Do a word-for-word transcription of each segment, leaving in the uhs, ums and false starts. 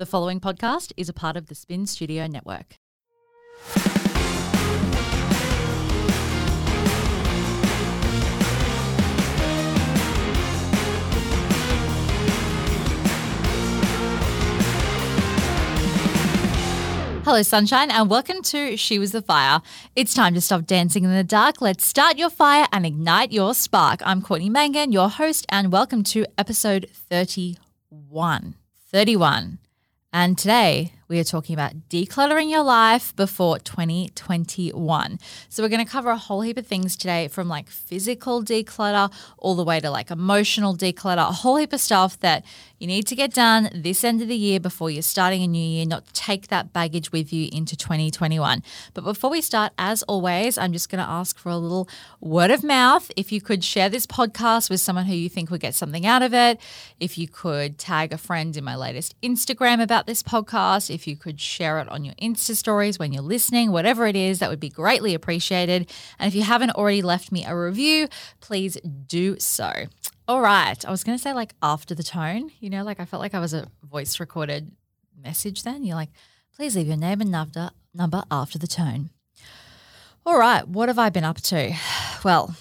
The following podcast is a part of the Spin Studio Network. Hello, sunshine, and welcome to She Was the Fire. It's time to stop dancing in the dark. Let's start your fire and ignite your spark. I'm Courtney Mangan, your host, and welcome to episode thirty-one. thirty-one. And today we are talking about decluttering your life before twenty twenty-one. So we're going to cover a whole heap of things today, from like physical declutter all the way to like emotional declutter, a whole heap of stuff that you need to get done this end of the year before you're starting a new year, not to take that baggage with you into twenty twenty-one. But before we start, as always, I'm just going to ask for a little word of mouth. If you could share this podcast with someone who you think would get something out of it, if you could tag a friend in my latest Instagram about this podcast, if you could share it on your Insta stories when you're listening, whatever it is, that would be greatly appreciated. And if you haven't already left me a review, please do so. All right. I was going to say like after the tone, you know, like I felt like I was a voice recorded message then. You're like, please leave your name and number, number after the tone. All right. What have I been up to? Well,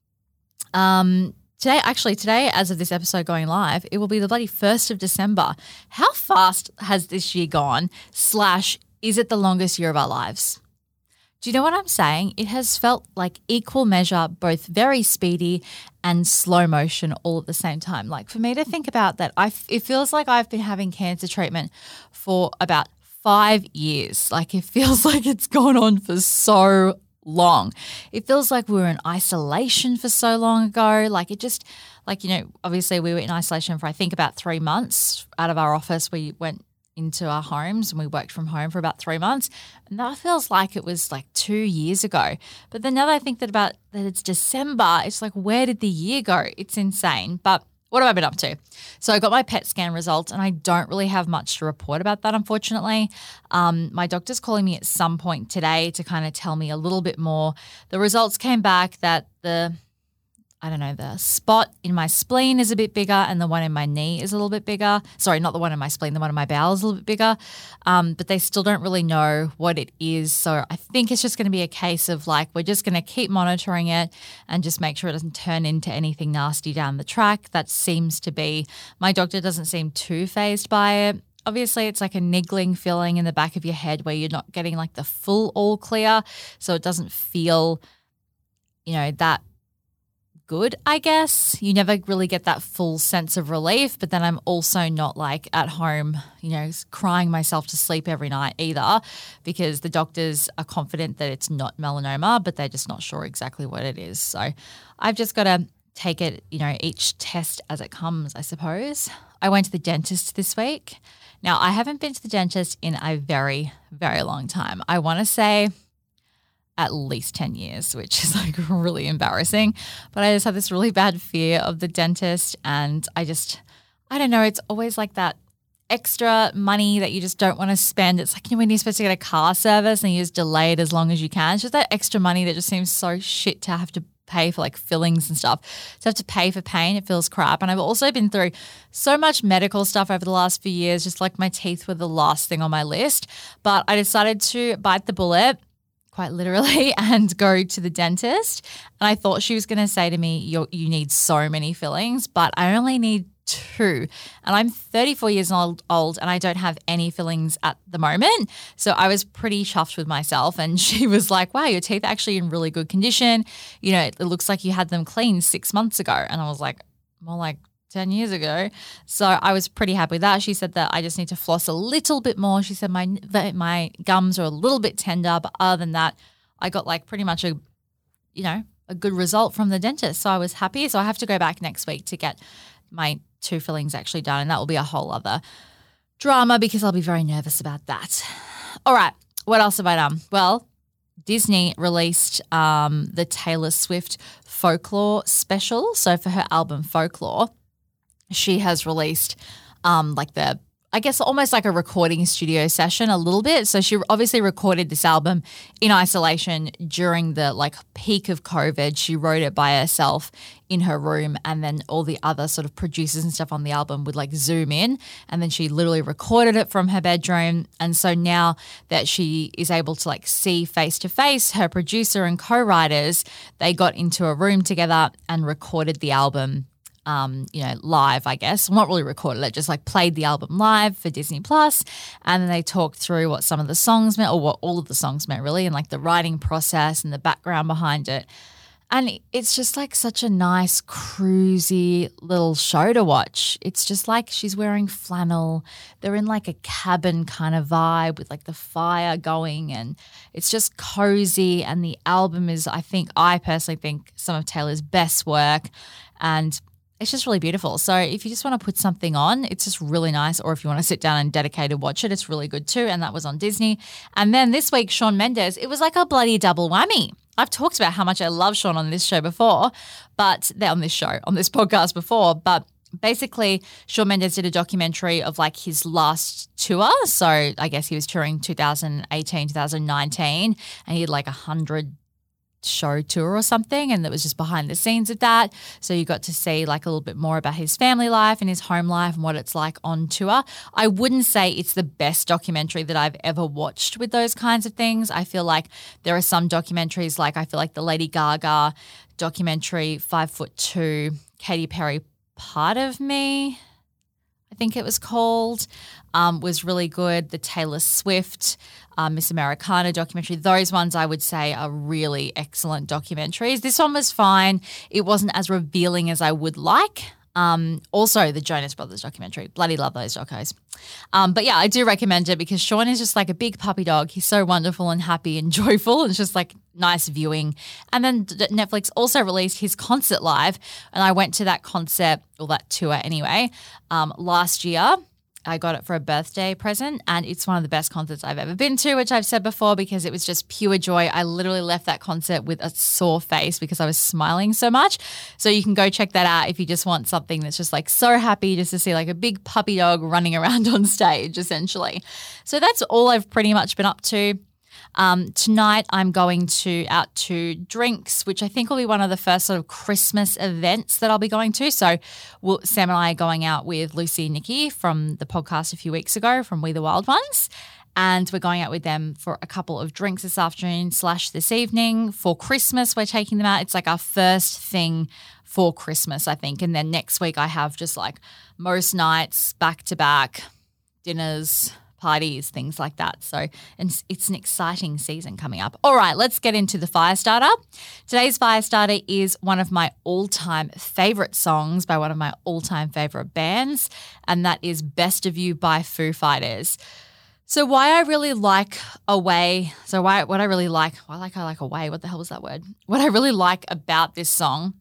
um, Today, actually today, as of this episode going live, it will be the bloody first of December. How fast has this year gone? Slash, is it the longest year of our lives? Do you know what I'm saying? It has felt like equal measure, both very speedy and slow motion all at the same time. Like for me to think about that, I, it feels like I've been having cancer treatment for about five years. Like it feels like it's gone on for so long. It feels like we were in isolation for so long ago. Like it just, like, you know, obviously we were in isolation for I think about three months out of our office. We went into our homes and we worked from home for about three months. And that feels like it was like two years ago. But then now that I think that about that it's December, it's like, where did the year go? It's insane. But what have I been up to? So I got my P E T scan results and I don't really have much to report about that, unfortunately. Um, my doctor's calling me at some point today to kind of tell me a little bit more. The results came back that the, I don't know, the spot in my spleen is a bit bigger and the one in my knee is a little bit bigger. Sorry, not the one in my spleen, the one in my bowel is a little bit bigger. Um, but they still don't really know what it is. So I think it's just going to be a case of like, we're just going to keep monitoring it and just make sure it doesn't turn into anything nasty down the track. That seems to be, my doctor doesn't seem too fazed by it. Obviously, it's like a niggling feeling in the back of your head where you're not getting like the full all clear. So it doesn't feel, you know, that good, I guess. You never really get that full sense of relief, but then I'm also not like at home, you know, crying myself to sleep every night either, because the doctors are confident that it's not melanoma, but they're just not sure exactly what it is. So I've just got to take it, you know, each test as it comes, I suppose. I went to the dentist this week. Now, I haven't been to the dentist in a very, very long time. I want to say at least ten years, which is like really embarrassing. But I just have this really bad fear of the dentist, and I just, I don't know, it's always like that extra money that you just don't want to spend. It's like, you know, when you're supposed to get a car service and you just delay it as long as you can. It's just that extra money that just seems so shit to have to pay for like fillings and stuff. To have to pay for pain, it feels crap. And I've also been through so much medical stuff over the last few years, just like my teeth were the last thing on my list. But I decided to bite the bullet, quite literally, and go to the dentist. And I thought she was going to say to me, you you need so many fillings, but I only need two. And I'm thirty-four years old, old and I don't have any fillings at the moment. So I was pretty chuffed with myself. And she was like, wow, your teeth are actually in really good condition. You know, it looks like you had them cleaned six months ago. And I was like, more like ten years ago. So I was pretty happy with that. She said that I just need to floss a little bit more. She said my that my gums are a little bit tender, but other than that, I got like pretty much a, you know, a good result from the dentist. So I was happy. So I have to go back next week to get my two fillings actually done, and that will be a whole other drama because I'll be very nervous about that. All right, what else have I done? Well, Disney released um, the Taylor Swift Folklore special. So for her album Folklore, she has released um, like the I guess almost like a recording studio session a little bit. So she obviously recorded this album in isolation during the like peak of COVID. She wrote it by herself in her room, and then all the other sort of producers and stuff on the album would like zoom in, and then she literally recorded it from her bedroom. And so now that she is able to like see face to face her producer and co-writers, they got into a room together and recorded the album Um, you know, live, I guess. Not really recorded it, just like played the album live for Disney Plus, and then they talked through what some of the songs meant, or what all of the songs meant really, and like the writing process and the background behind it. And it's just like such a nice, cruisy little show to watch. It's just like she's wearing flannel. They're in like a cabin kind of vibe with like the fire going, and it's just cozy. And the album is, I think, I personally think some of Taylor's best work, and it's just really beautiful. So if you just want to put something on, it's just really nice. Or if you want to sit down and dedicate watch it, it's really good too. And that was on Disney. And then this week, Shawn Mendes, it was like a bloody double whammy. I've talked about how much I love Shawn on this show before, but on this show, on this podcast before, but basically Shawn Mendes did a documentary of like his last tour. So I guess he was touring two thousand eighteen, two thousand nineteen, and he had like a hundred show tour or something, and that was just behind the scenes of that. So you got to see like a little bit more about his family life and his home life and what it's like on tour. I wouldn't say it's the best documentary that I've ever watched with those kinds of things. I feel like there are some documentaries, like I feel like the Lady Gaga documentary, Five Foot Two, Katy Perry, Part of Me, I think it was called, um, was really good. The Taylor Swift, uh, Miss Americana documentary, those ones I would say are really excellent documentaries. This one was fine. It wasn't as revealing as I would like. Um, also, the Jonas Brothers documentary. Bloody love those docos. Um, but yeah, I do recommend it because Shawn is just like a big puppy dog. He's so wonderful and happy and joyful. It's just like nice viewing. And then Netflix also released his concert live, and I went to that concert, or that tour anyway, um, last year. I got it for a birthday present, and it's one of the best concerts I've ever been to, which I've said before, because it was just pure joy. I literally left that concert with a sore face because I was smiling so much. So you can go check that out if you just want something that's just like so happy just to see like a big puppy dog running around on stage, essentially. So that's all I've pretty much been up to. Um, tonight I'm going to out to Drinks, which I think will be one of the first sort of Christmas events that I'll be going to. So we'll, Sam and I are going out with Lucy and Nikki from the podcast a few weeks ago from We the Wild Ones. And we're going out with them for a couple of drinks this afternoon slash this evening. For Christmas, we're taking them out. It's like our first thing for Christmas, I think. And then next week I have just like most nights back-to-back dinners, parties, things like that. So it's, it's an exciting season coming up. All right, let's get into the fire starter. Today's fire starter is one of my all-time favorite songs by one of my all-time favorite bands, and that is Best of You by Foo Fighters. So why I really like Away, so why what I really like, why like I like Away, what the hell was that word? What I really like about this song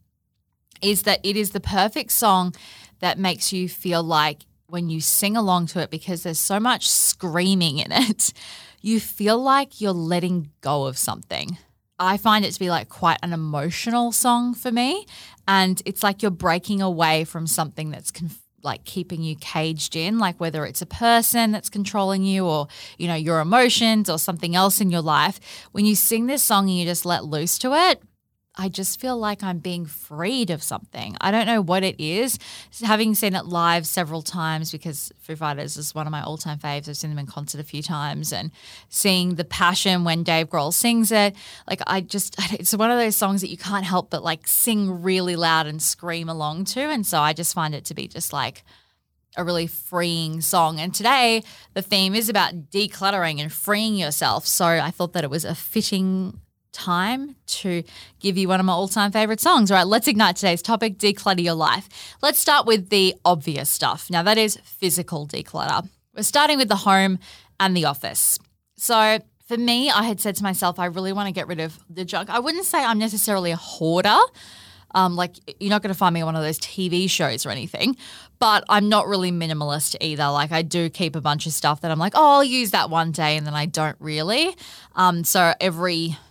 is that it is the perfect song that makes you feel like when you sing along to it, because there's so much screaming in it, you feel like you're letting go of something. I find it to be like quite an emotional song for me, and it's like you're breaking away from something that's conf- like keeping you caged in, like whether it's a person that's controlling you or, you know, your emotions or something else in your life. When you sing this song and you just let loose to it, I just feel like I'm being freed of something. I don't know what it is. Having seen it live several times, because Foo Fighters is one of my all-time faves. I've seen them in concert a few times, and seeing the passion when Dave Grohl sings it, like I just, it's one of those songs that you can't help but like sing really loud and scream along to. And so I just find it to be just like a really freeing song. And today the theme is about decluttering and freeing yourself. So I thought that it was a fitting time to give you one of my all-time favorite songs. All right, let's ignite today's topic, declutter your life. Let's start with the obvious stuff. Now, that is physical declutter. We're starting with the home and the office. So for me, I had said to myself, I really want to get rid of the junk. I wouldn't say I'm necessarily a hoarder. Um, like you're not going to find me on one of those T V shows or anything, but I'm not really minimalist either. Like I do keep a bunch of stuff that I'm like, oh, I'll use that one day, and then I don't really. Um, so every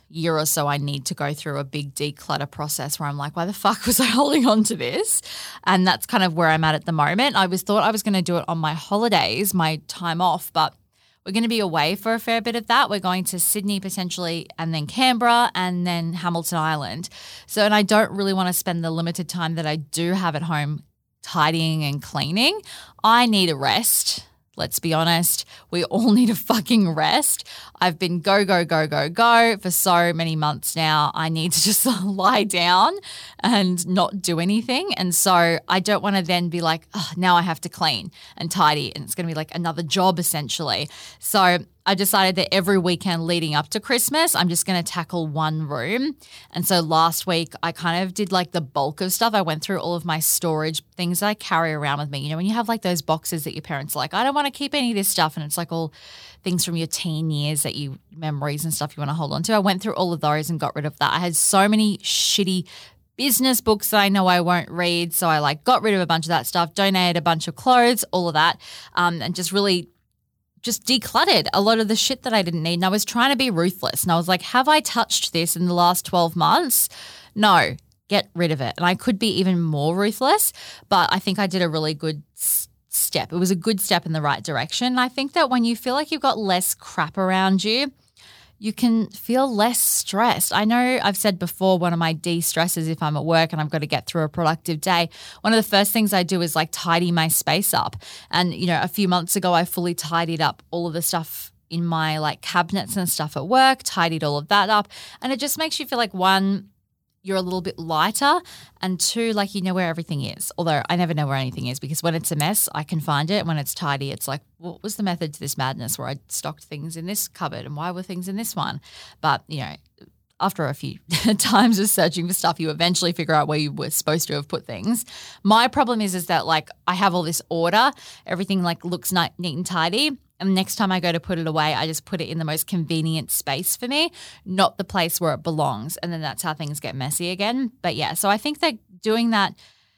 year or so I need to go through a big declutter process where I'm like, why the fuck was I holding on to this? And that's kind of where I'm at at the moment. I was thought I was going to do it on my holidays, my time off, but we're going to be away for a fair bit of that. We're going to Sydney potentially, and then Canberra, and then Hamilton Island. So, and I don't really want to spend the limited time that I do have at home tidying and cleaning. I need a rest. Let's be honest. We all need a fucking rest. I've been go, go, go, go, go for so many months now. I need to just lie down and not do anything. And so I don't want to then be like, oh, now I have to clean and tidy, and it's going to be like another job essentially. So I decided that every weekend leading up to Christmas, I'm just going to tackle one room. And so last week I kind of did like the bulk of stuff. I went through all of my storage things that I carry around with me. You know, when you have like those boxes that your parents are like, I don't want to keep any of this stuff, and it's like all things from your teen years that you, memories and stuff you want to hold on to. I went through all of those and got rid of that. I had so many shitty business books that I know I won't read. So I like got rid of a bunch of that stuff, donated a bunch of clothes, all of that, um, and just really just decluttered a lot of the shit that I didn't need. And I was trying to be ruthless. And I was like, have I touched this in the last twelve months? No, get rid of it. And I could be even more ruthless, but I think I did a really good s- step. It was a good step in the right direction. And I think that when you feel like you've got less crap around you, you can feel less stressed. I know I've said before, one of my de-stresses if I'm at work and I've got to get through a productive day, one of the first things I do is like tidy my space up. And, you know, a few months ago, I fully tidied up all of the stuff in my like cabinets and stuff at work, tidied all of that up. And it just makes you feel like, one, you're a little bit lighter, and two, like you know where everything is. Although I never know where anything is, because when it's a mess, I can find it. When it's tidy, it's like, what was the method to this madness where I stocked things in this cupboard and why were things in this one? But, you know, after a few times of searching for stuff, you eventually figure out where you were supposed to have put things. My problem is, is that like I have all this order, everything like looks neat and tidy. And next time I go to put it away, I just put it in the most convenient space for me, not the place where it belongs. And then that's how things get messy again. But yeah, so I think that doing that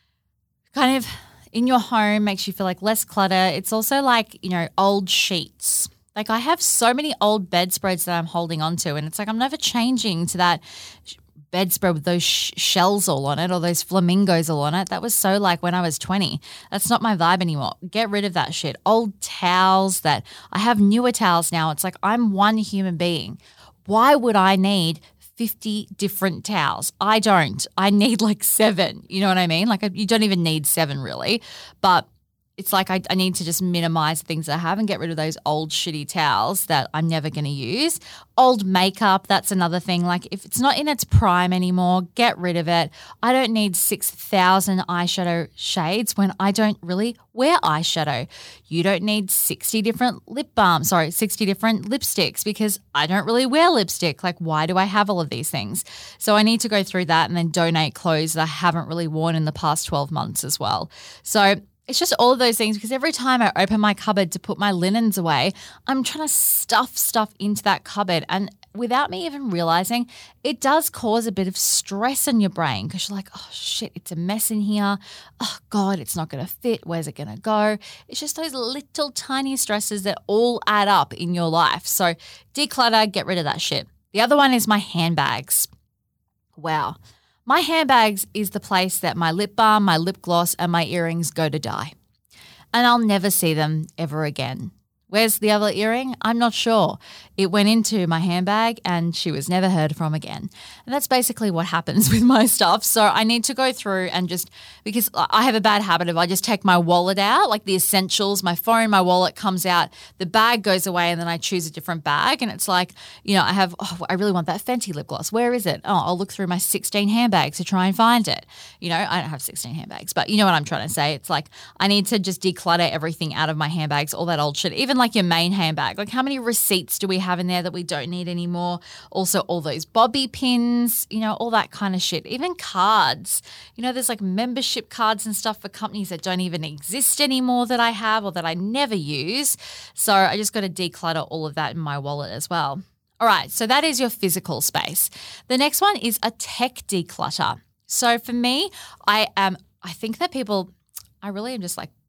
kind of in your home makes you feel like less clutter. It's also like, you know, old sheets. Like I have so many old bedspreads that I'm holding on to, and it's like I'm never changing to that bedspread with those sh- shells all on it or those flamingos all on it. That was so like when I was twenty. That's not my vibe anymore. Get rid of that shit. Old towels that I have newer towels now. It's like I'm one human being. Why would I need fifty different towels? I don't. I need like seven. You know what I mean? Like you don't even need seven really, but it's like I, I need to just minimize things I have and get rid of those old shitty towels that I'm never going to use. Old makeup, that's another thing. Like if it's not in its prime anymore, get rid of it. I don't need six thousand eyeshadow shades when I don't really wear eyeshadow. You don't need sixty different lip balms, sorry, sixty different lipsticks because I don't really wear lipstick. Like why do I have all of these things? So I need to go through that and then donate clothes that I haven't really worn in the past twelve months as well. So it's just all of those things, because every time I open my cupboard to put my linens away, I'm trying to stuff stuff into that cupboard. And without me even realizing, it does cause a bit of stress in your brain, because you're like, oh shit, it's a mess in here. Oh God, it's not going to fit. Where's it going to go? It's just those little tiny stresses that all add up in your life. So declutter, get rid of that shit. The other one is my handbags. Wow. My handbags is the place that my lip balm, my lip gloss, and my earrings go to die. And I'll never see them ever again. Where's the other earring? I'm not sure. It went into my handbag and she was never heard from again. And that's basically what happens with my stuff. So I need to go through and just, because I have a bad habit of I just take my wallet out, like the essentials, my phone, my wallet comes out, the bag goes away, and then I choose a different bag. And it's like, you know, I have, oh, I really want that Fenty lip gloss. Where is it? Oh, I'll look through my sixteen handbags to try and find it. You know, I don't have sixteen handbags, but you know what I'm trying to say. It's like I need to just declutter everything out of my handbags, all that old shit, even like your main handbag. Like how many receipts do we have in there that we don't need anymore? Also all those bobby pins, you know, all that kind of shit. Even cards. You know, there's like membership cards and stuff for companies that don't even exist anymore that I have or that I never use. So I just got to declutter all of that in my wallet as well. All right, so that is your physical space. The next one is a tech declutter. So for me, I am I think that people I really am just like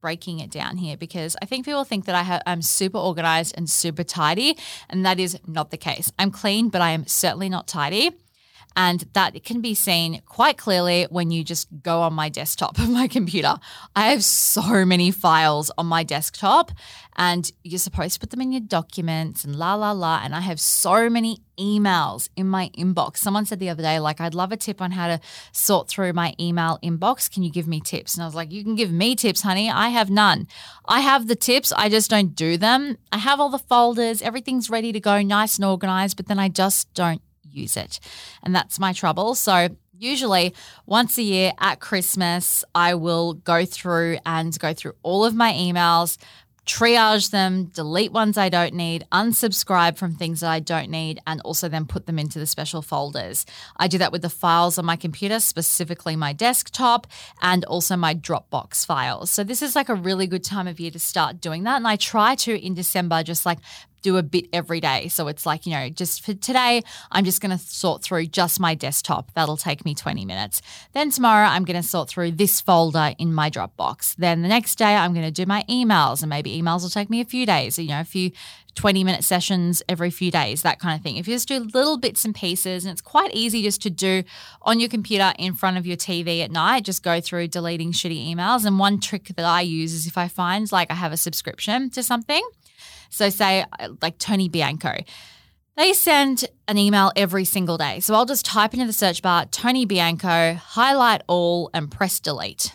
breaking it down here because I think people think that I have, I'm super organized and super tidy, and that is not the case. I'm clean, but I am certainly not tidy. And that can be seen quite clearly when you just go on my desktop of my computer. I have so many files on my desktop, and you're supposed to put them in your documents and la, la, la. And I have so many emails in my inbox. Someone said the other day, like, I'd love a tip on how to sort through my email inbox. Can you give me tips? And I was like, you can give me tips, honey. I have none. I have the tips. I just don't do them. I have all the folders. Everything's ready to go, nice and organized, but then I just don't use it. And that's my trouble. So usually once a year at Christmas, I will go through and go through all of my emails, triage them, delete ones I don't need, unsubscribe from things that I don't need, and also then put them into the special folders. I do that with the files on my computer, specifically my desktop, and also my Dropbox files. So this is like a really good time of year to start doing that. And I try to in December just like do a bit every day. So it's like, you know, just for today, I'm just going to sort through just my desktop. That'll take me twenty minutes. Then tomorrow, I'm going to sort through this folder in my Dropbox. Then the next day, I'm going to do my emails, and maybe emails will take me a few days, you know, a few twenty minute sessions every few days, that kind of thing. If you just do little bits and pieces, and it's quite easy just to do on your computer in front of your T V at night, just go through deleting shitty emails. And one trick that I use is if I find like I have a subscription to something, so say like Tony Bianco, they send an email every single day. So I'll just type into the search bar, Tony Bianco, highlight all, and press delete.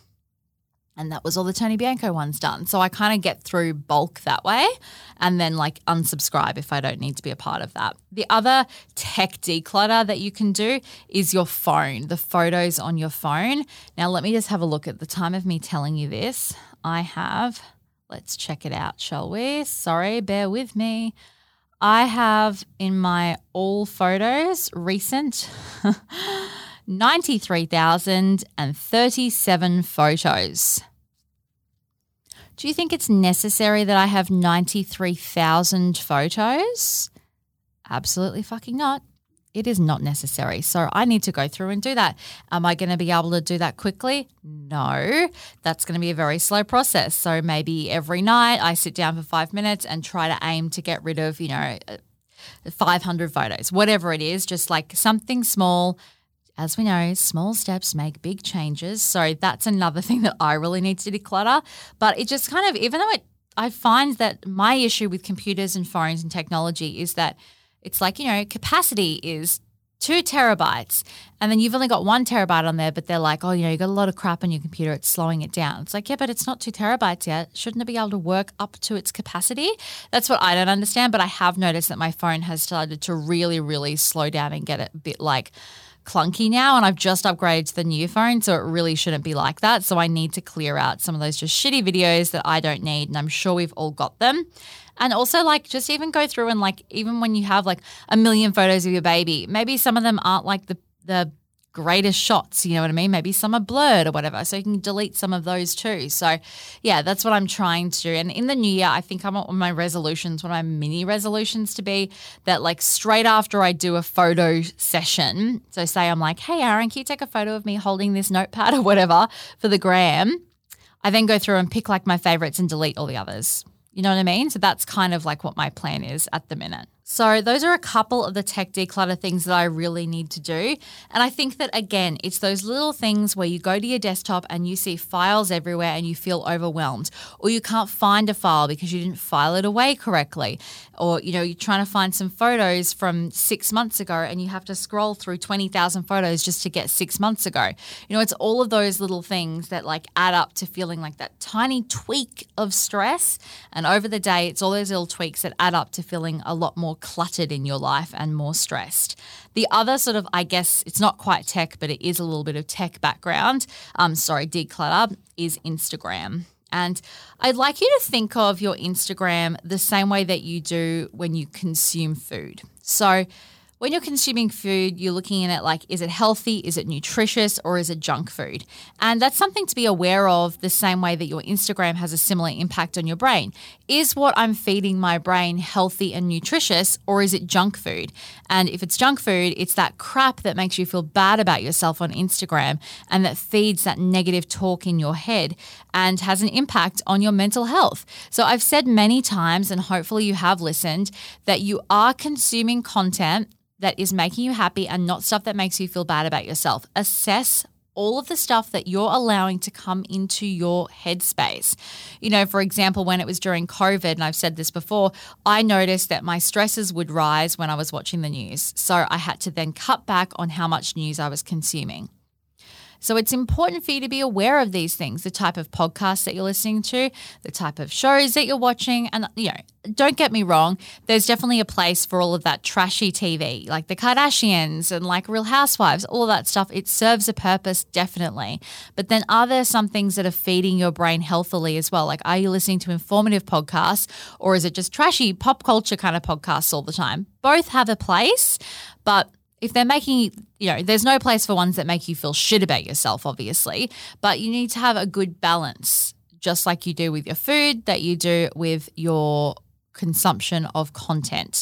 And that was all the Tony Bianco ones done. So I kind of get through bulk that way and then like unsubscribe if I don't need to be a part of that. The other tech declutter that you can do is your phone, the photos on your phone. Now let me just have a look at the time of me telling you this. I have... Let's check it out, shall we? Sorry, bear with me. I have in my all photos recent ninety-three thousand thirty-seven photos. Do you think it's necessary that I have ninety-three thousand photos? Absolutely fucking not. It is not necessary. So I need to go through and do that. Am I going to be able to do that quickly? No. That's going to be a very slow process. So maybe every night I sit down for five minutes and try to aim to get rid of, you know, five hundred photos, whatever it is, just like something small. As we know, small steps make big changes. So that's another thing that I really need to declutter. But it just kind of, even though it, I find that my issue with computers and phones and technology is that it's like, you know, capacity is two terabytes and then you've only got one terabyte on there, but they're like, oh, you know, you got a lot of crap on your computer. It's slowing it down. It's like, yeah, but it's not two terabytes yet. Shouldn't it be able to work up to its capacity? That's what I don't understand. But I have noticed that my phone has started to really, really slow down and get a bit like clunky now. And I've just upgraded to the new phone. So it really shouldn't be like that. So I need to clear out some of those just shitty videos that I don't need. And I'm sure we've all got them. And also like just even go through and like even when you have like a million photos of your baby, maybe some of them aren't like the the greatest shots, you know what I mean? Maybe some are blurred or whatever. So you can delete some of those too. So yeah, that's what I'm trying to do. And in the new year, I think I want my resolutions, one of my mini resolutions to be that like straight after I do a photo session, so say I'm like, hey Aaron, can you take a photo of me holding this notepad or whatever for the gram? I then go through and pick like my favorites and delete all the others. You know what I mean? So that's kind of like what my plan is at the minute. So those are a couple of the tech declutter things that I really need to do. And I think that, again, it's those little things where you go to your desktop and you see files everywhere and you feel overwhelmed, or you can't find a file because you didn't file it away correctly, or, you know, you're trying to find some photos from six months ago and you have to scroll through twenty thousand photos just to get six months ago. You know, it's all of those little things that like add up to feeling like that tiny tweak of stress. And over the day, it's all those little tweaks that add up to feeling a lot more cluttered in your life and more stressed. The other sort of, I guess, it's not quite tech, but it is a little bit of tech background, um, sorry, declutter, is Instagram. And I'd like you to think of your Instagram the same way that you do when you consume food. So When you're consuming food, you're looking at it like, is it healthy, is it nutritious, or is it junk food? And that's something to be aware of the same way that your Instagram has a similar impact on your brain. Is what I'm feeding my brain healthy and nutritious, or is it junk food? And if it's junk food, it's that crap that makes you feel bad about yourself on Instagram and that feeds that negative talk in your head and has an impact on your mental health. So I've said many times, and hopefully you have listened, that you are consuming content that is making you happy and not stuff that makes you feel bad about yourself. Assess all of the stuff that you're allowing to come into your headspace. You know, for example, when it was during COVID, and I've said this before, I noticed that my stresses would rise when I was watching the news. So I had to then cut back on how much news I was consuming. So it's important for you to be aware of these things, the type of podcasts that you're listening to, the type of shows that you're watching. And, you know, don't get me wrong, there's definitely a place for all of that trashy T V, like the Kardashians and like Real Housewives, all of that stuff. It serves a purpose, definitely. But then are there some things that are feeding your brain healthily as well? Like, are you listening to informative podcasts, or is it just trashy pop culture kind of podcasts all the time? Both have a place, but if they're making, you know, there's no place for ones that make you feel shit about yourself, obviously, but you need to have a good balance, just like you do with your food, that you do with your consumption of content.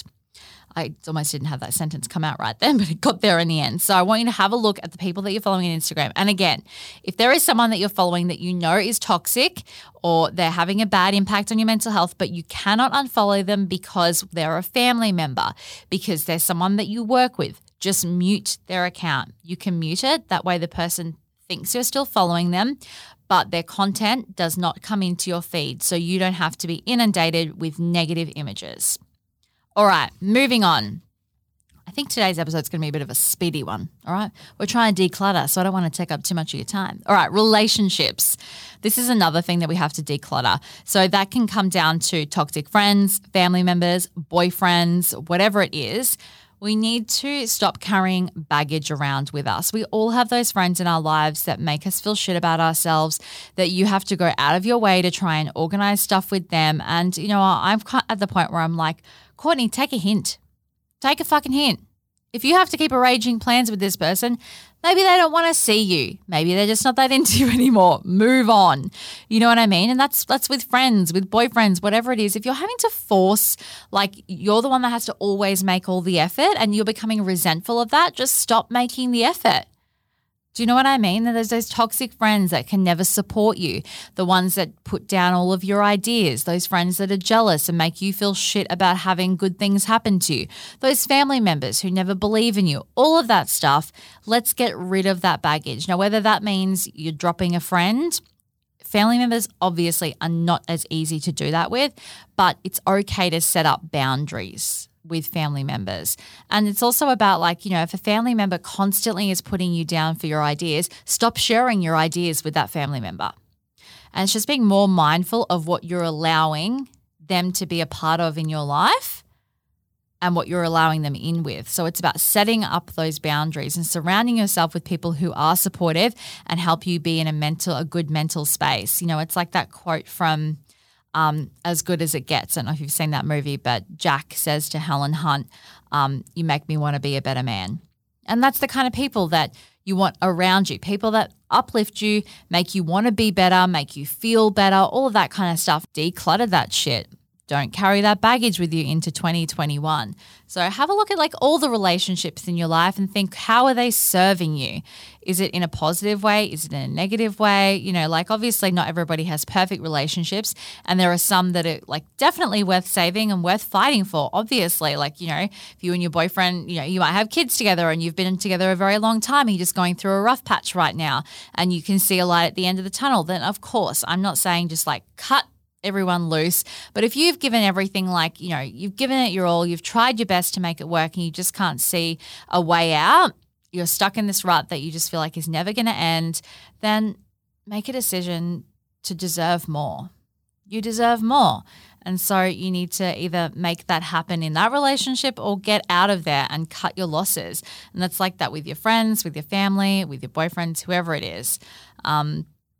I almost didn't have that sentence come out right then, but it got there in the end. So I want you to have a look at the people that you're following on Instagram. And again, if there is someone that you're following that you know is toxic or they're having a bad impact on your mental health, but you cannot unfollow them because they're a family member, because they're someone that you work with, just mute their account. You can mute it. That way the person thinks you're still following them, but their content does not come into your feed, so you don't have to be inundated with negative images. All right, moving on. I think today's episode is going to be a bit of a speedy one, all right? We're trying to declutter, so I don't want to take up too much of your time. All right, relationships. This is another thing that we have to declutter. So that can come down to toxic friends, family members, boyfriends, whatever it is. We need to stop carrying baggage around with us. We all have those friends in our lives that make us feel shit about ourselves, that you have to go out of your way to try and organize stuff with them. And, you know, I'm at the point where I'm like, Courtney, take a hint. Take a fucking hint. If you have to keep arranging plans with this person, maybe they don't want to see you. Maybe they're just not that into you anymore. Move on. You know what I mean? And that's that's with friends, with boyfriends, whatever it is. If you're having to force, like you're the one that has to always make all the effort and you're becoming resentful of that, just stop making the effort. Do you know what I mean? There's those toxic friends that can never support you, the ones that put down all of your ideas, those friends that are jealous and make you feel shit about having good things happen to you, those family members who never believe in you, all of that stuff. Let's get rid of that baggage. Now, whether that means you're dropping a friend, family members obviously are not as easy to do that with, but it's okay to set up boundaries with family members. And it's also about, like, you know, if a family member constantly is putting you down for your ideas, stop sharing your ideas with that family member. And it's just being more mindful of what you're allowing them to be a part of in your life and what you're allowing them in with. So it's about setting up those boundaries and surrounding yourself with people who are supportive and help you be in a mental, a good mental space. You know, it's like that quote from Um, As Good As It Gets. I don't know if you've seen that movie, but Jack says to Helen Hunt, um, you make me want to be a better man. And that's the kind of people that you want around you, people that uplift you, make you want to be better, make you feel better, all of that kind of stuff. Declutter that shit. Don't carry that baggage with you into twenty twenty-one. So have a look at like all the relationships in your life and think, how are they serving you? Is it in a positive way? Is it in a negative way? You know, like obviously not everybody has perfect relationships, and there are some that are like definitely worth saving and worth fighting for. Obviously, like, you know, if you and your boyfriend, you know, you might have kids together and you've been together a very long time and you're just going through a rough patch right now and you can see a light at the end of the tunnel, then of course, I'm not saying just like cut everyone loose. But if you've given everything, like, you know, you've given it your all, you've tried your best to make it work and you just can't see a way out, you're stuck in this rut that you just feel like is never going to end, then make a decision to deserve more. You deserve more. And so you need to either make that happen in that relationship or get out of there and cut your losses. And that's like that with your friends, with your family, with your boyfriends, whoever it is. Um,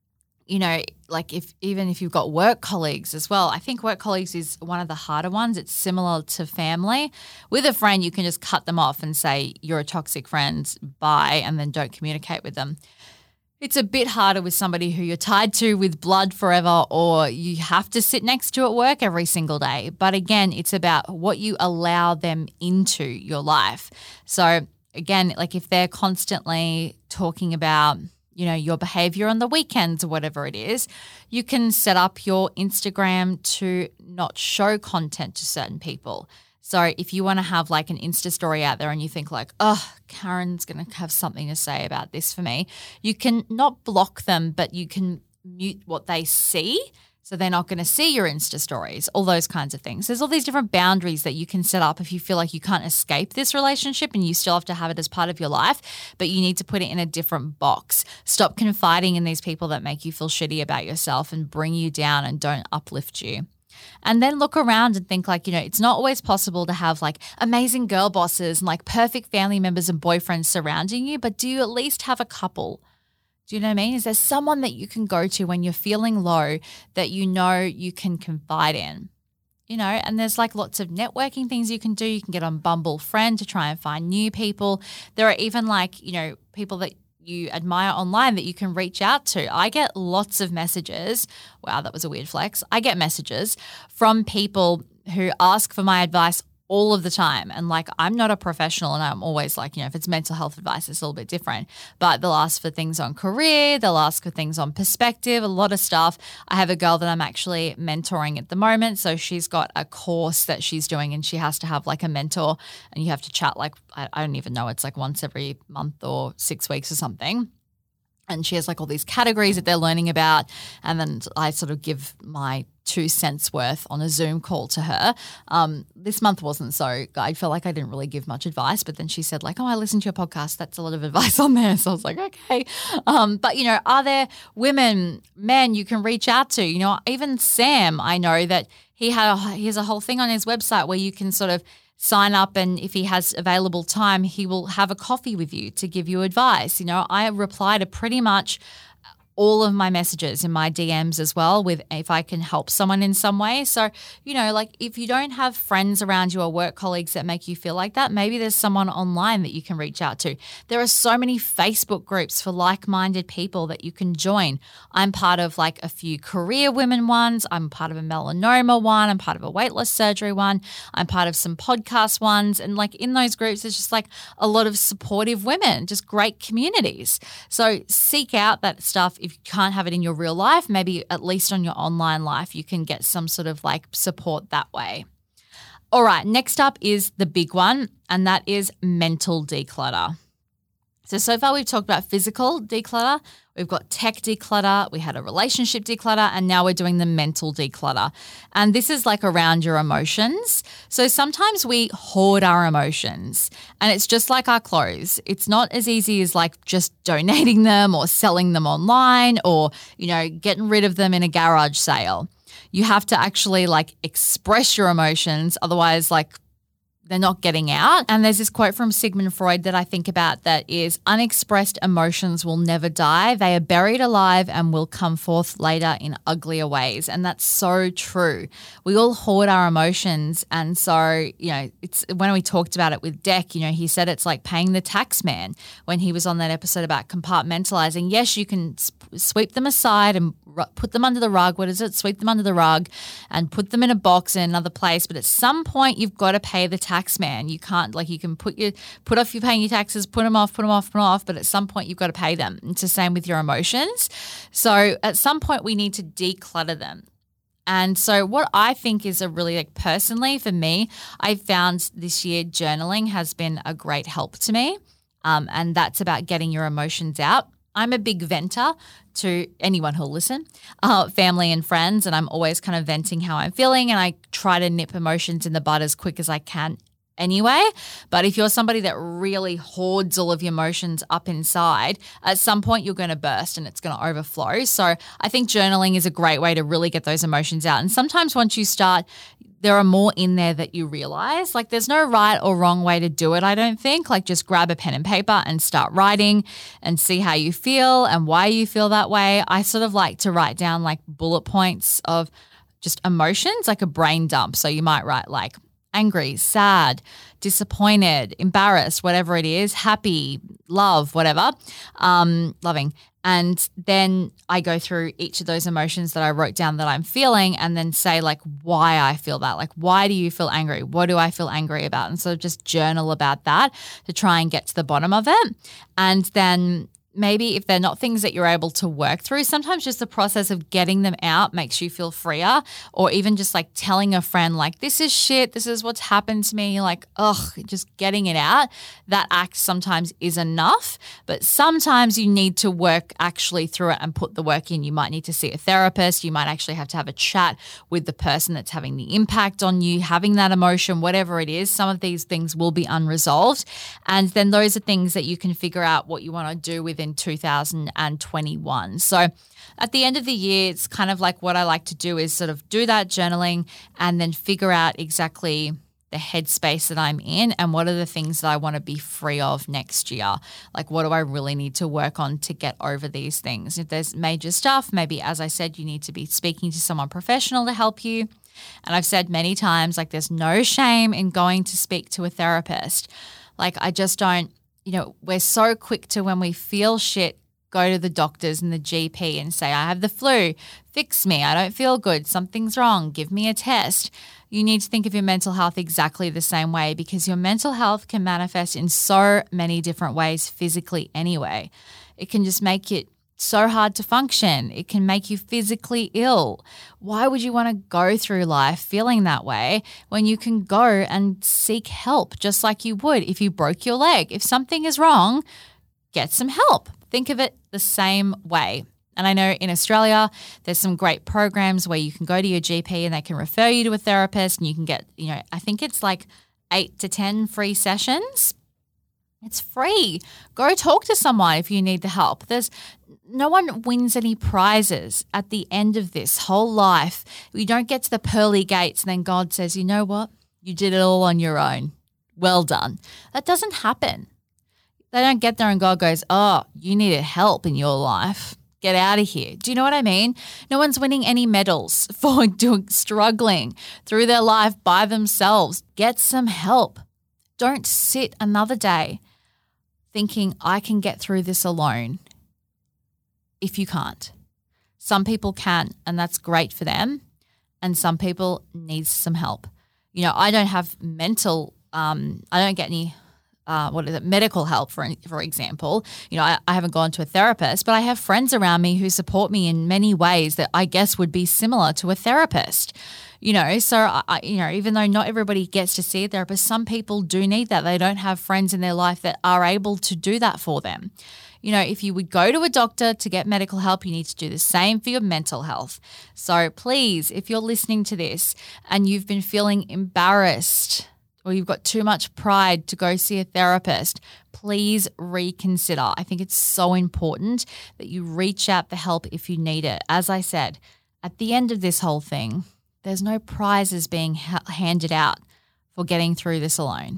you know, like if even if you've got work colleagues as well, I think work colleagues is one of the harder ones. It's similar to family. With a friend, you can just cut them off and say, you're a toxic friend, bye, and then don't communicate with them. It's a bit harder with somebody who you're tied to with blood forever, or you have to sit next to at work every single day. But again, it's about what you allow them into your life. So again, like if they're constantly talking about, you know, your behavior on the weekends or whatever it is, you can set up your Instagram to not show content to certain people. So if you want to have like an Insta story out there and you think like, oh, Karen's going to have something to say about this for me, you can not block them, but you can mute what they see. So they're not going to see your Insta stories, all those kinds of things. There's all these different boundaries that you can set up if you feel like you can't escape this relationship and you still have to have it as part of your life, but you need to put it in a different box. Stop confiding in these people that make you feel shitty about yourself and bring you down and don't uplift you. And then look around and think like, you know, it's not always possible to have like amazing girl bosses and like perfect family members and boyfriends surrounding you, but do you at least have a couple? Do you know what I mean? Is there someone that you can go to when you're feeling low that you know you can confide in? You know, and there's like lots of networking things you can do. You can get on Bumble Friend to try and find new people. There are even like, you know, people that you admire online that you can reach out to. I get lots of messages. Wow, that was a weird flex. I get messages from people who ask for my advice all of the time. And like, I'm not a professional and I'm always like, you know, if it's mental health advice, it's a little bit different. But they'll ask for things on career. They'll ask for things on perspective, a lot of stuff. I have a girl that I'm actually mentoring at the moment. So she's got a course that she's doing and she has to have like a mentor and you have to chat like, I, I don't even know, it's like once every month or six weeks or something. And she has like all these categories that they're learning about. And then I sort of give my two cents worth on a Zoom call to her. Um, this month wasn't so, I felt like I didn't really give much advice, but then she said like, oh, I listened to your podcast. That's a lot of advice on there. So I was like, okay. Um, but, you know, are there women, men you can reach out to? You know, even Sam, I know that he had a, he has a whole thing on his website where you can sort of sign up and if he has available time, he will have a coffee with you to give you advice. You know, I reply to pretty much all of my messages in my D Ms as well with if I can help someone in some way. So, you know, like if you don't have friends around you or work colleagues that make you feel like that, maybe there's someone online that you can reach out to. There are so many Facebook groups for like-minded people that you can join. I'm part of like a few career women ones. I'm part of a melanoma one. I'm part of a weight loss surgery one. I'm part of some podcast ones. And like in those groups, there's just like a lot of supportive women, just great communities. So seek out that stuff. If you can't have it in your real life, maybe at least on your online life, you can get some sort of like support that way. All right, next up is the big one, and that is mental declutter. So, so far we've talked about physical declutter, we've got tech declutter, we had a relationship declutter, and now we're doing the mental declutter. And this is like around your emotions. So sometimes we hoard our emotions and it's just like our clothes. It's not as easy as like just donating them or selling them online or, you know, getting rid of them in a garage sale. You have to actually like express your emotions. Otherwise, like, they're not getting out. And there's this quote from Sigmund Freud that I think about that is, unexpressed emotions will never die. They are buried alive and will come forth later in uglier ways. And that's so true. We all hoard our emotions. And so, you know, it's when we talked about it with Dec, you know, he said it's like paying the tax man when he was on that episode about compartmentalizing. Yes, you can sweep them aside and put them under the rug. What is it? Sweep them under the rug and put them in a box in another place. But at some point, you've got to pay the tax man. You can't, like, you can put your put off your paying your taxes, put them off, put them off, put them off. But at some point, you've got to pay them. It's the same with your emotions. So at some point, we need to declutter them. And so what I think is a really, like, personally for me, I found this year journaling has been a great help to me. Um, and that's about getting your emotions out. I'm a big venter to anyone who'll listen, uh, family and friends, and I'm always kind of venting how I'm feeling, and I try to nip emotions in the bud as quick as I can anyway. But if you're somebody that really hoards all of your emotions up inside, at some point you're going to burst and it's going to overflow. So I think journaling is a great way to really get those emotions out. And sometimes once you start, there are more in there that you realize. Like there's no right or wrong way to do it, I don't think. Like just grab a pen and paper and start writing and see how you feel and why you feel that way. I sort of like to write down like bullet points of just emotions, like a brain dump. So you might write like angry, sad, disappointed, embarrassed, whatever it is, happy, love, whatever, um, loving. And then I go through each of those emotions that I wrote down that I'm feeling and then say like why I feel that. Like why do you feel angry? What do I feel angry about? And so just journal about that to try and get to the bottom of it. And then maybe if they're not things that you're able to work through, sometimes just the process of getting them out makes you feel freer, or even just like telling a friend like, this is shit, this is what's happened to me, like, ugh, just getting it out. That act sometimes is enough, but sometimes you need to work actually through it and put the work in. You might need to see a therapist. You might actually have to have a chat with the person that's having the impact on you, having that emotion, whatever it is. Some of these things will be unresolved. And then those are things that you can figure out what you want to do with in two thousand twenty-one. So at the end of the year, it's kind of like what I like to do is sort of do that journaling and then figure out exactly the headspace that I'm in and what are the things that I want to be free of next year. Like what do I really need to work on to get over these things? If there's major stuff, maybe as I said, you need to be speaking to someone professional to help you. And I've said many times, like there's no shame in going to speak to a therapist. Like I just don't, you know, we're so quick to when we feel shit, go to the doctors and the G P and say, I have the flu, fix me, I don't feel good, something's wrong, give me a test. You need to think of your mental health exactly the same way because your mental health can manifest in so many different ways physically anyway. It can just make it so hard to function. It can make you physically ill. Why would you want to go through life feeling that way when you can go and seek help just like you would if you broke your leg? If something is wrong, get some help. Think of it the same way. And I know in Australia, there's some great programs where you can go to your G P and they can refer you to a therapist and you can get, you know, I think it's like eight to ten free sessions. It's free. Go talk to someone if you need the help. There's no one wins any prizes at the end of this whole life. You don't get to the pearly gates and then God says, you know what? You did it all on your own. Well done. That doesn't happen. They don't get there and God goes, oh, you needed help in your life. Get out of here. Do you know what I mean? No one's winning any medals for doing struggling through their life by themselves. Get some help. Don't sit another day thinking I can get through this alone if you can't. Some people can, and that's great for them, and some people need some help. You know, I don't have mental um, – I don't get any uh, – what is it, medical help, for for example. You know, I, I haven't gone to a therapist, but I have friends around me who support me in many ways that I guess would be similar to a therapist. You know, so, I, you know, even though not everybody gets to see a therapist, some people do need that. They don't have friends in their life that are able to do that for them. You know, if you would go to a doctor to get medical help, you need to do the same for your mental health. So please, if you're listening to this and you've been feeling embarrassed or you've got too much pride to go see a therapist, please reconsider. I think it's so important that you reach out for help if you need it. As I said, at the end of this whole thing, there's no prizes being ha- handed out for getting through this alone.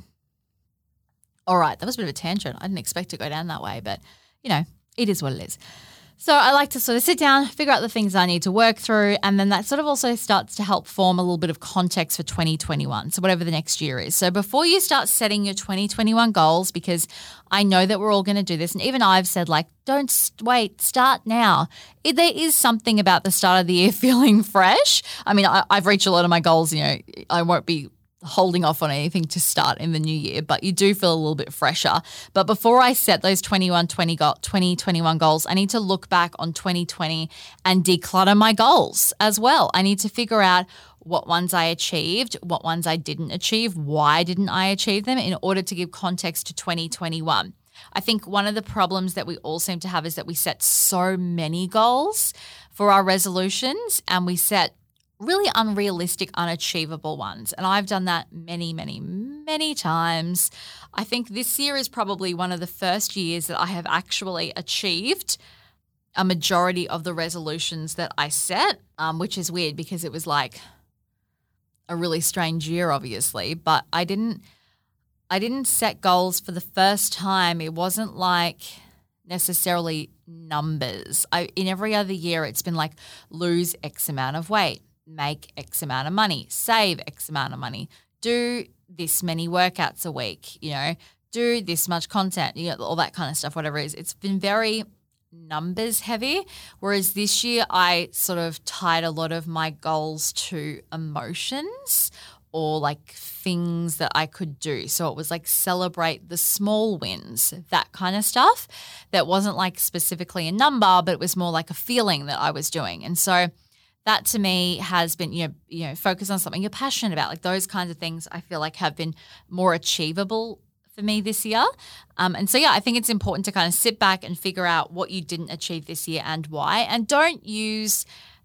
All right, that was a bit of a tangent. I didn't expect to go down that way, but, you know, it is what it is. So I like to sort of sit down, figure out the things I need to work through, and then that sort of also starts to help form a little bit of context for twenty twenty-one, so whatever the next year is. So before you start setting your twenty twenty-one goals, because I know that we're all going to do this, and even I've said, like, don't wait, start now. It, there is something about the start of the year feeling fresh. I mean, I, I've reached a lot of my goals. You know, I won't be holding off on anything to start in the new year, but you do feel a little bit fresher. But before I set those twenty-one, twenty, twenty twenty-one goals, I need to look back on twenty twenty and declutter my goals as well. I need to figure out what ones I achieved, what ones I didn't achieve, why didn't I achieve them, in order to give context to twenty twenty-one. I think one of the problems that we all seem to have is that we set so many goals for our resolutions and we set really unrealistic, unachievable ones. And I've done that many, many, many times. I think this year is probably one of the first years that I have actually achieved a majority of the resolutions that I set, um, which is weird because it was like a really strange year, obviously, but I didn't I didn't set goals for the first time. It wasn't like necessarily numbers. I, in every other year, it's been like lose X amount of weight, make X amount of money, save X amount of money, do this many workouts a week, you know, do this much content, you know, all that kind of stuff, whatever it is. It's been very numbers heavy, whereas this year I sort of tied a lot of my goals to emotions or like things that I could do. So it was like celebrate the small wins, that kind of stuff. That wasn't like specifically a number, but it was more like a feeling that I was doing. And so that to me has been, you know, you know, focus on something you're passionate about. Like those kinds of things I feel like have been more achievable for me this year. Um, and so, yeah, I think it's important to kind of sit back and figure out what you didn't achieve this year and why. And don't use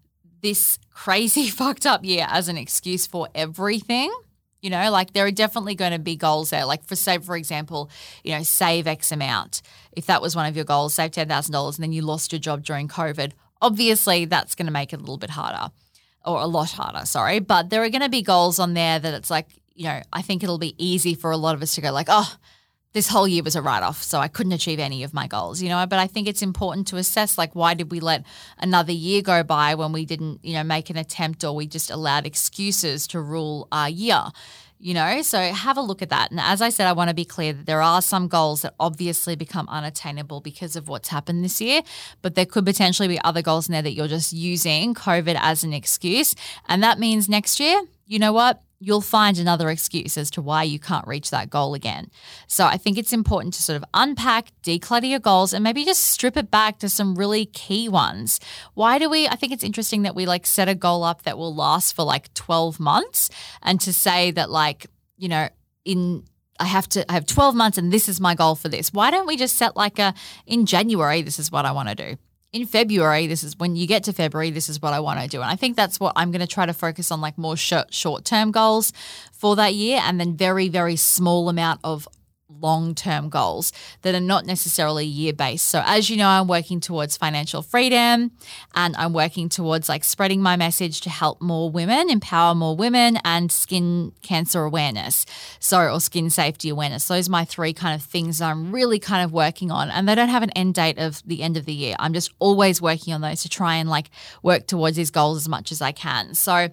this crazy fucked up year as an excuse for everything. You know, like there are definitely going to be goals there. Like for, say, for example, you know, save X amount. If that was one of your goals, save ten thousand dollars and then you lost your job during COVID, obviously that's going to make it a little bit harder or a lot harder, sorry. But there are going to be goals on there that it's like, you know, I think it'll be easy for a lot of us to go like, oh, this whole year was a write-off, so I couldn't achieve any of my goals, you know. But I think it's important to assess, like, why did we let another year go by when we didn't, you know, make an attempt or we just allowed excuses to rule our year, you know. So have a look at that. And as I said, I want to be clear that there are some goals that obviously become unattainable because of what's happened this year, but there could potentially be other goals in there that you're just using COVID as an excuse. And that means next year, you know what? You'll find another excuse as to why you can't reach that goal again. So I think it's important to sort of unpack, declutter your goals, and maybe just strip it back to some really key ones. Why do we, I think it's interesting that we like set a goal up that will last for like twelve months and to say that like, you know, in I have to I have twelve months and this is my goal for this. Why don't we just set like a, in January, this is what I want to do. In February, this is when you get to February, this is what I want to do. And I think that's what I'm going to try to focus on, like more short, short-term goals for that year and then very, very small amount of long-term goals that are not necessarily year-based. So as you know, I'm working towards financial freedom and I'm working towards like spreading my message to help more women, empower more women and skin cancer awareness. So, or skin safety awareness. Those are my three kind of things that I'm really kind of working on and they don't have an end date of the end of the year. I'm just always working on those to try and like work towards these goals as much as I can. So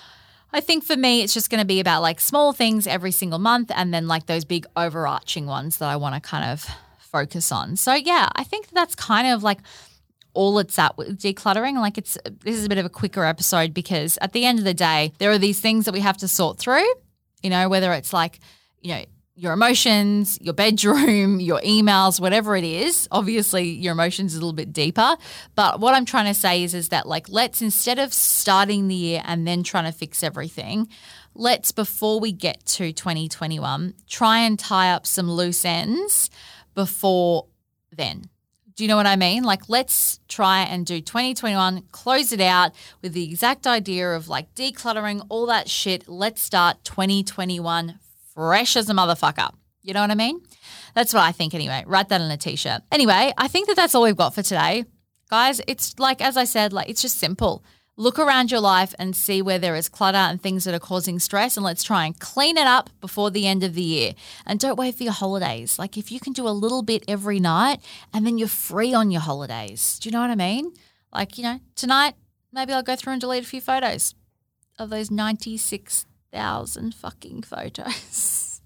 I think for me, it's just going to be about like small things every single month and then like those big overarching ones that I want to kind of focus on. So yeah, I think that's kind of like all it's at with decluttering. Like it's, this is a bit of a quicker episode because at the end of the day, there are these things that we have to sort through, you know, whether it's like, you know, your emotions, your bedroom, your emails, whatever it is. Obviously, your emotions is a little bit deeper. But what I'm trying to say is, is that like let's, instead of starting the year and then trying to fix everything, let's, before we get to twenty twenty-one, try and tie up some loose ends before then. Do you know what I mean? Like let's try and do twenty twenty-one, close it out with the exact idea of like decluttering all that shit. Let's start twenty twenty-one fresh as a motherfucker. You know what I mean? That's what I think anyway. Write that on a t-shirt. Anyway, I think that that's all we've got for today. Guys, it's like, as I said, like it's just simple. Look around your life and see where there is clutter and things that are causing stress and let's try and clean it up before the end of the year. And don't wait for your holidays. Like if you can do a little bit every night and then you're free on your holidays. Do you know what I mean? Like, you know, tonight maybe I'll go through and delete a few photos of those ninety-six thousand fucking photos.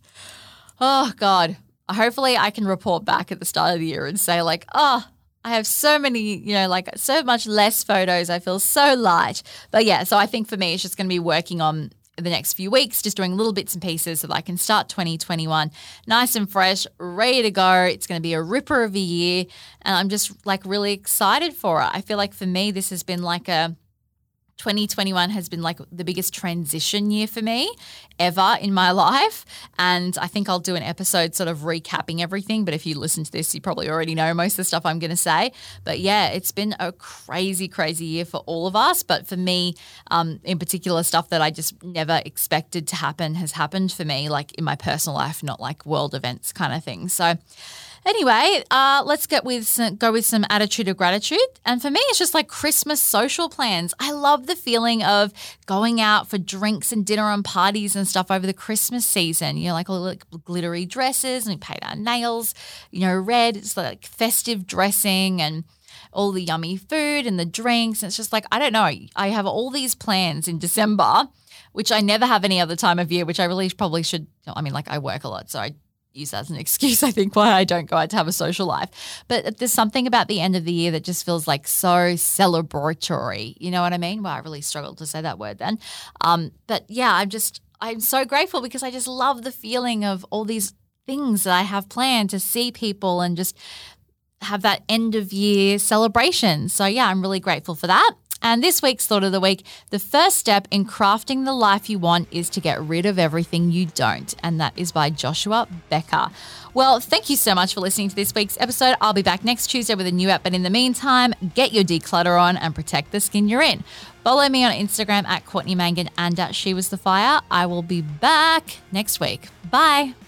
Oh God. Hopefully I can report back at the start of the year and say like, oh, I have so many, you know, like so much less photos. I feel so light. But yeah, so I think for me, it's just going to be working on the next few weeks, just doing little bits and pieces so that I can start twenty twenty-one nice and fresh, ready to go. It's going to be a ripper of a year. And I'm just like really excited for it. I feel like for me, this has been like a, twenty twenty-one has been like the biggest transition year for me ever in my life. And I think I'll do an episode sort of recapping everything. But if you listen to this, you probably already know most of the stuff I'm going to say. But yeah, it's been a crazy, crazy year for all of us. But for me, um, in particular, stuff that I just never expected to happen has happened for me, like in my personal life, not like world events kind of thing. So Anyway, uh, let's get with some, go with some attitude of gratitude. And for me, it's just like Christmas social plans. I love the feeling of going out for drinks and dinner and parties and stuff over the Christmas season. You know, like all the like glittery dresses, and we paint our nails, you know, red. It's like festive dressing and all the yummy food and the drinks. And it's just like, I don't know. I have all these plans in December, which I never have any other time of year, which I really probably should. I mean, like I work a lot, so I use that as an excuse, I think, why I don't go out to have a social life. But there's something about the end of the year that just feels like so celebratory. You know what I mean? Well, I really struggled to say that word then. Um, but yeah, I'm just, I'm so grateful because I just love the feeling of all these things that I have planned to see people and just have that end of year celebration. So yeah, I'm really grateful for that. And this week's Thought of the Week, the first step in crafting the life you want is to get rid of everything you don't. And that is by Joshua Becker. Well, thank you so much for listening to this week's episode. I'll be back next Tuesday with a new app. But in the meantime, get your declutter on and protect the skin you're in. Follow me on Instagram at Courtney Mangan and at She Was The Fire. I will be back next week. Bye.